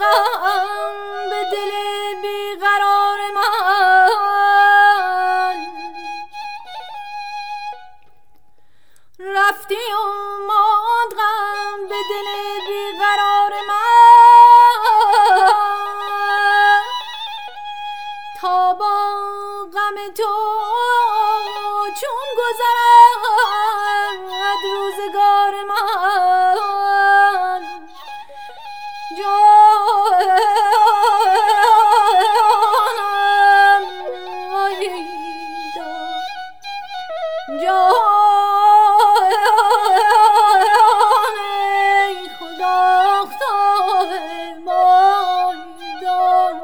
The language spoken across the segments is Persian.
غم به دل بیقرار من رفتی و ماند غم به دل بیقرار من تا با غم تو چون گذرد روزگار من جانم جان ای خدا اختار مایدان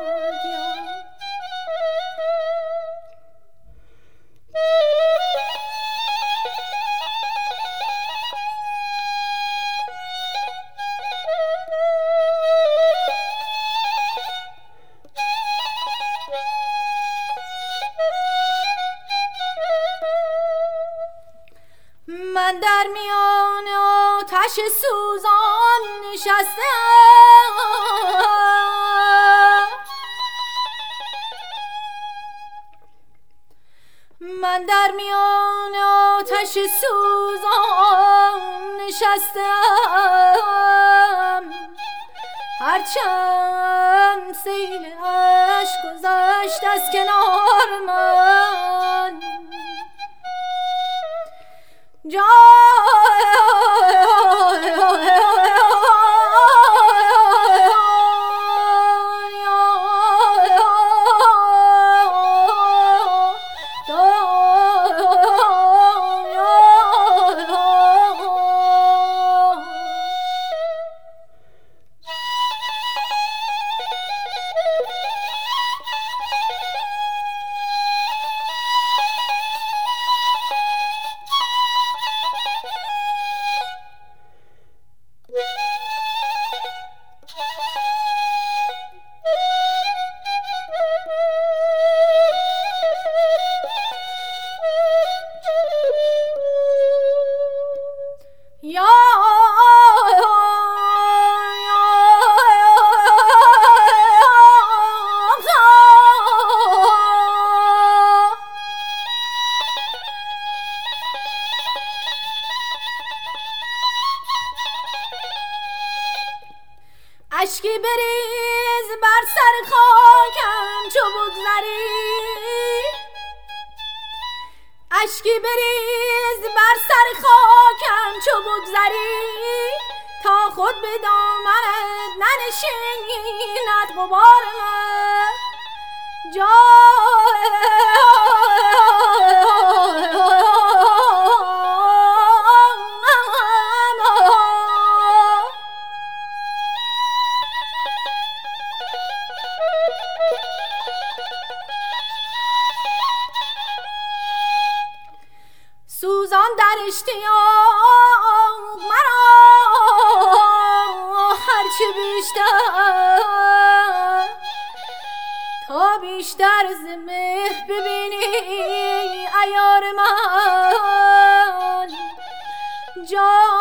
من در میان آتش سوزان نشستم من در میان آتش سوزان نشستم هرچند سیل اشک گذشت از کنار من اشکی بریز بر سر خاکم چو بگذری اشکی بریز بر سر خاکم چو بگذری تا خود به دامنت ننشیند غبار من سوزان در اشتیاق مرا هرچه بیشتر تا بیشتر ز مهر ببینی عیار من